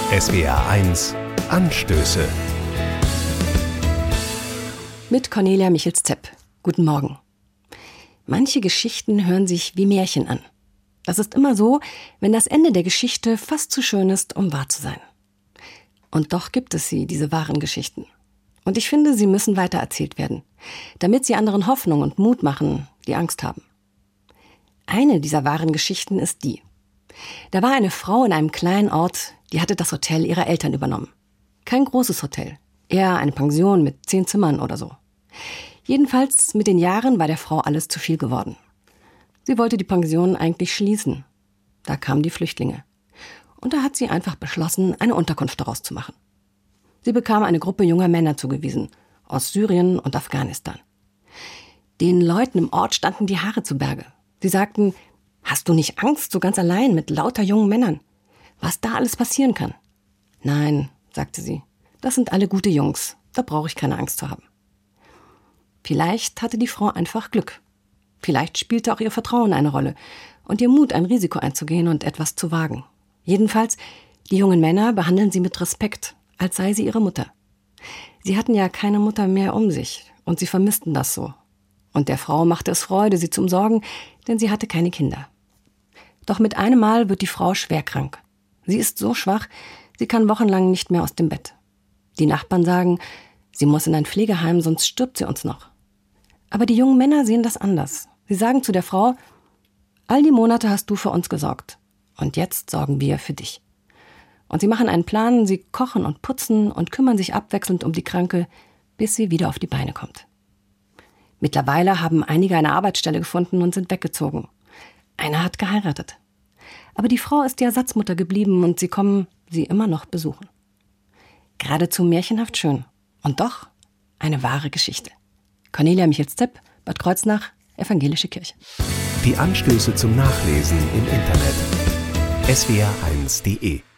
SWR1 Anstöße. Mit Cornelia Michels-Zepp. Guten Morgen. Manche Geschichten hören sich wie Märchen an. Das ist immer so, wenn das Ende der Geschichte fast zu schön ist, um wahr zu sein. Und doch gibt es sie, diese wahren Geschichten. Und ich finde, sie müssen weitererzählt werden, damit sie anderen Hoffnung und Mut machen, die Angst haben. Eine dieser wahren Geschichten ist die. Da war eine Frau in einem kleinen Ort, die hatte das Hotel ihrer Eltern übernommen. Kein großes Hotel, eher eine Pension mit 10 Zimmern oder so. Jedenfalls mit den Jahren war der Frau alles zu viel geworden. Sie wollte die Pension eigentlich schließen. Da kamen die Flüchtlinge. Und da hat sie einfach beschlossen, eine Unterkunft daraus zu machen. Sie bekam eine Gruppe junger Männer zugewiesen, aus Syrien und Afghanistan. Den Leuten im Ort standen die Haare zu Berge. Sie sagten: Hast du nicht Angst, so ganz allein mit lauter jungen Männern? Was da alles passieren kann? Nein, sagte sie, das sind alle gute Jungs, da brauche ich keine Angst zu haben. Vielleicht hatte die Frau einfach Glück. Vielleicht spielte auch ihr Vertrauen eine Rolle und ihr Mut, ein Risiko einzugehen und etwas zu wagen. Jedenfalls, die jungen Männer behandeln sie mit Respekt, als sei sie ihre Mutter. Sie hatten ja keine Mutter mehr um sich und sie vermissten das so. Und der Frau machte es Freude, sie zu umsorgen, denn sie hatte keine Kinder. Doch mit einem Mal wird die Frau schwer krank. Sie ist so schwach, sie kann wochenlang nicht mehr aus dem Bett. Die Nachbarn sagen, sie muss in ein Pflegeheim, sonst stirbt sie uns noch. Aber die jungen Männer sehen das anders. Sie sagen zu der Frau: All die Monate hast du für uns gesorgt. Und jetzt sorgen wir für dich. Und sie machen einen Plan, sie kochen und putzen und kümmern sich abwechselnd um die Kranke, bis sie wieder auf die Beine kommt. Mittlerweile haben einige eine Arbeitsstelle gefunden und sind weggezogen. Einer hat geheiratet. Aber die Frau ist die Ersatzmutter geblieben und sie kommen sie immer noch besuchen. Geradezu märchenhaft schön. Und doch eine wahre Geschichte. Cornelia Michels-Zepp, Bad Kreuznach, Evangelische Kirche. Die Anstöße zum Nachlesen im Internet. swr1.de